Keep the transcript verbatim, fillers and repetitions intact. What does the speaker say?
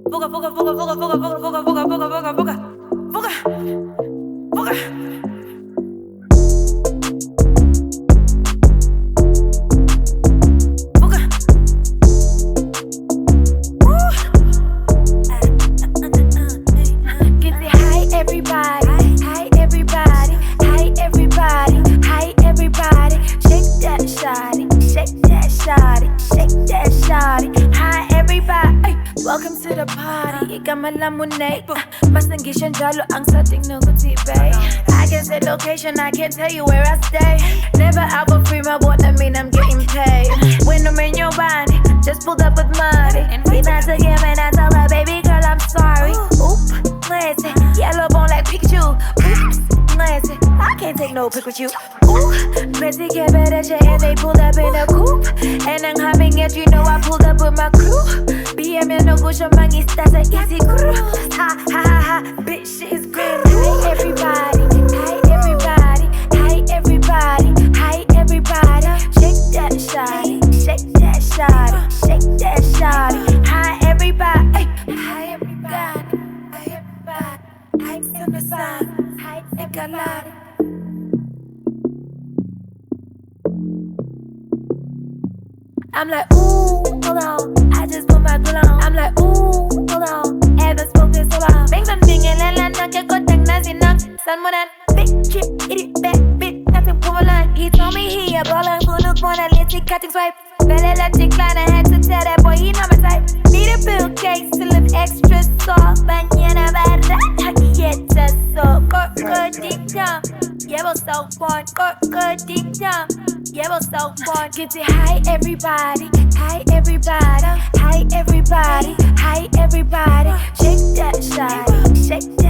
Voga, voga, voga, voga, voga, voga, voga, voga, voga, voga, voga, voga, voga. Everybody, hi everybody, hi everybody, hi everybody. Shake that shawty, shake that shawty, shake that shawty. Hi everybody, welcome to the party. Ikaw malamunay, masangisyan jalo ang sating nugutibay. I can say location, I can't tell you where I stay. Never out for free, my boy, that mean I'm getting paid. When I'm in your body, just pulled up with money. We not together, and I tell her, baby girl, I'm sorry. Oop, listen, yellow bone like Pikachu. Oops, listen, I can't take no pic with you. Ooh, pretty get better shit, and they pulled up in a coupe. And I'm having it, you know I pulled up with my crew. B M no go show mangi that's an easy crew. Ha ha ha ha, bitch shit is great. Hi everybody, hi everybody, hi everybody, hi everybody. Shake that shawty, shake that shawty, shake that shawty. Hi everybody, hi everybody, hi everybody. Hi in the sun, hi everybody. I'm like, ooh, hold on, I just put my glue on. I'm like, ooh, hold on, haven't spoken so long. Bang bang bing and la la na, get go tang na sinang. Son mo na, big chip, idiot back, bit, nothing pumalan. He told me he a baller, who look wanna let's see cutting swipe. Better let you climb, I had to tell that boy he not my type. Need a bill case to live extra soft, mañana barra, yeta so. Go go deep down, llevo so far, go go deep down. Yeah, so fun. Get it high, everybody. Hi, everybody. Hi, everybody. Hi, everybody. Shake that shawty. Shake that.